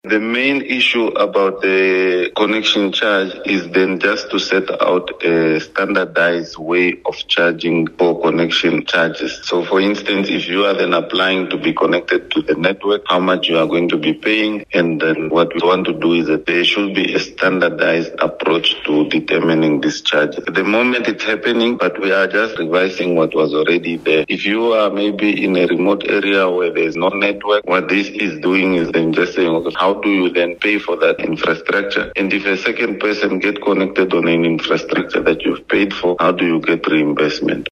The main issue about the connection charge is then just to set out a standardized way of charging for connection charges. So for instance, if you are then applying to be connected to the network, how much you are going to be paying, and then what we want to do is that there should be a standardized approach to determining this charge. At the moment it's happening, but we are just revising what was already there. If you are maybe in a remote area where there is no network, what this is doing is then just saying, okay, how do you then pay for that infrastructure? And if a second person get connected on an infrastructure that you've paid for, how do you get reimbursement?